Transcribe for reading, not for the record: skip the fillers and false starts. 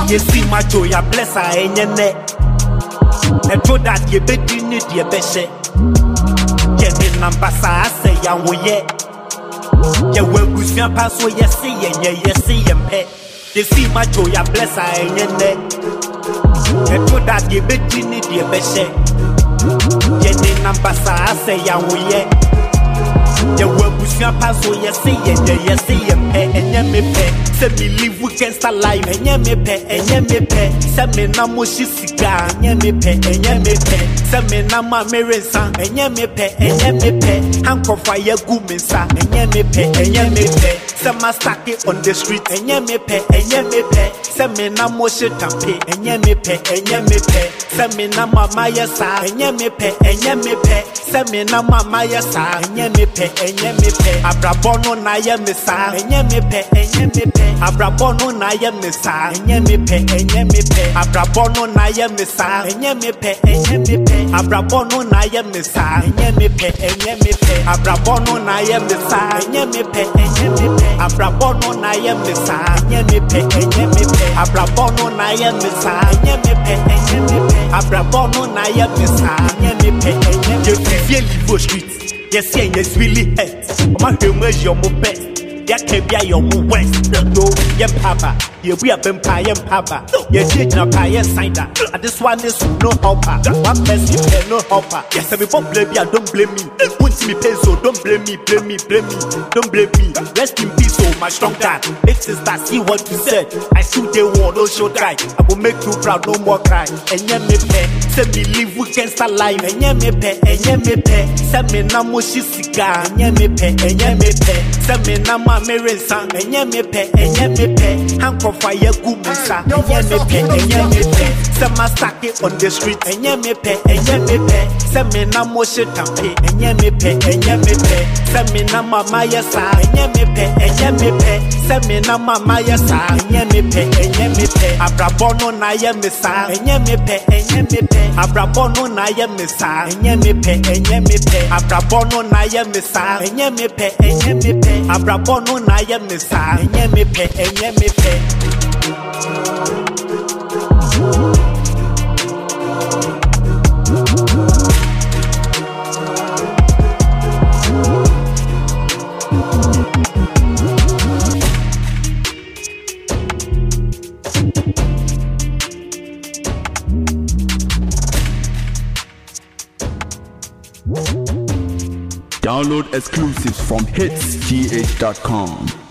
You see my joy, I bless her in your neck. And to that you bet you need your best. Get me number, I say, I will yet. You will lose your pass where you see, and you see him pet. You see my joy, I bless her in your neck. And to that you bet you need your best. Get me number, I say, I will yet. You will lose your pass where you see, and you see him pet, and you pet. Say me live against a life, and you me pet, and you me pet. Say me na moshi cigar, and you me pet, and you me pet. Say me na ma mirror son, and you me pet, and you me pet. Hank of fire guminsa, and you me pet, and you me pet. Say my stack it on the street, and you me pet, and you me pet. Say me na moshi tampe, and you me pet, and you me pet. Say me na mama yasa, and you me pet, and you me pet. Say me na mama yasa, and you me pet, and you me pet. Abrabono na ya me sa, and you me pet, and you me pet. Abrabono na ya me sa, and you me pet, and you me pet. Abrabono na ya me sa, and you me pet, and you me pet. Abrabono na ya me sa, and you me pet, and you me pet. Abrabono na ya me sa, and you me pet, and you me pet. Abrabono na ya me sa, and you me pet, and you me pet. Abrabono na ya me sa, and you me pet, and you me pet. Abrabono na ya me sa, and you me pet, and you me pet. You feel live street, yes, yes, really hurt. My humor is your best. Ya can't be your west. No, ya papa. Yeah, we have been pie and papa. Yeah, shit, no pie and cider. And this one is no hopper. One person, no hopper. Yes, everybody blame me, don't blame me. Won't see me pay, so don't blame me, blame me, blame me. Don't blame me. Rest in peace, oh my strong dad. Big sister, see what you said. I shoot the war, don't show try. I will make you proud, no more cry. And yeah, me pay. Say me live against a life. And yeah, me pay, and yeah, me pay. Say me na moshi cigar. And yeah, me pay, and yeah, me pay. Say me na ma mirror son. And yeah, me pay, and yeah, me pay. Hank of fire guminsa. And yeah, me pay, and yeah, me pay. Say my stack it on the street. And yeah, me pay, and yeah, me pay. Say me na moshi tampe. And yeah, me pay, and yeah, me pay. Say me na mama yasa. And yeah, me pay, and yeah, me pay. Say me na mama yasa. And yeah, me pay, and yeah, me pay. Abrabono na ya me sa. And yeah, me pay, and yeah, me pay. Abrabono na ya me sa. And yeah, me pay, and yeah, me pay. Abrabono na ya me sa. And yeah, me pay, and yeah, me pay. Abrabono na ya me sa. And yeah, me pay, and yeah, me pay. Download exclusives from hitsgh.com.